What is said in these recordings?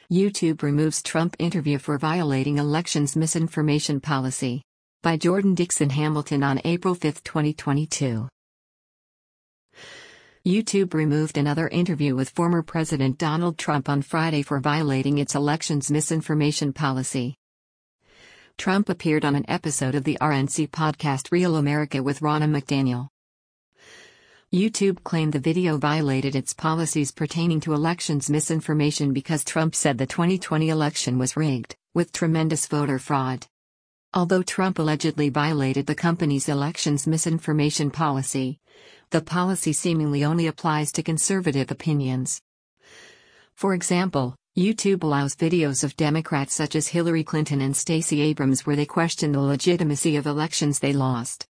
YouTube removes Trump interview for violating elections misinformation policy. By Jordan Dixon Hamilton on April 5, 2022. YouTube removed another interview with former President Donald Trump on Friday for violating its elections misinformation policy. Trump appeared on an episode of the RNC podcast Real America with Ronna McDaniel. YouTube claimed the video violated its policies pertaining to elections misinformation because Trump said the 2020 election was rigged, with tremendous voter fraud. Although Trump allegedly violated the company's elections misinformation policy, the policy seemingly only applies to conservative opinions. For example, YouTube allows videos of Democrats such as Hillary Clinton and Stacey Abrams where they question the legitimacy of elections they lost.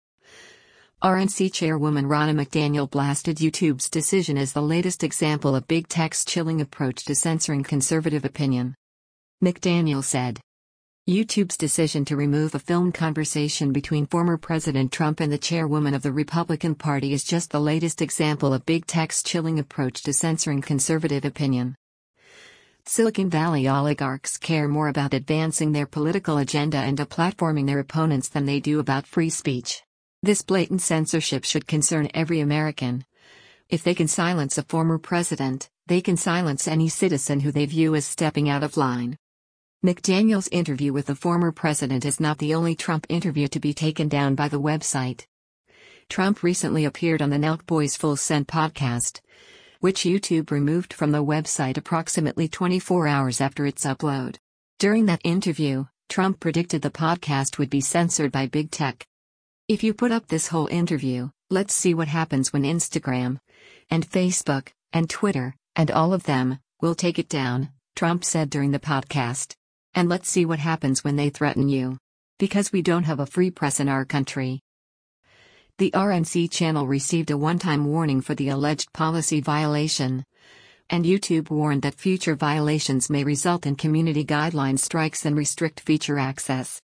RNC chairwoman Ronna McDaniel blasted YouTube's decision as the latest example of big tech's chilling approach to censoring conservative opinion. McDaniel said, YouTube's decision to remove a filmed conversation between former President Trump and the chairwoman of the Republican Party is just the latest example of big tech's chilling approach to censoring conservative opinion. Silicon Valley oligarchs care more about advancing their political agenda and deplatforming their opponents than they do about free speech. This blatant censorship should concern every American. If they can silence a former president, they can silence any citizen who they view as stepping out of line. McDaniel's interview with the former president is not the only Trump interview to be taken down by the website. Trump recently appeared on the Nelk Boys Full Send podcast, which YouTube removed from the website approximately 24 hours after its upload. During that interview, Trump predicted the podcast would be censored by big tech. If you put up this whole interview, let's see what happens when Instagram, and Facebook, and Twitter, and all of them, will take it down, Trump said during the podcast. And let's see what happens when they threaten you. Because we don't have a free press in our country. The RNC channel received a one-time warning for the alleged policy violation. And YouTube warned that future violations may result in community guideline strikes and restrict feature access.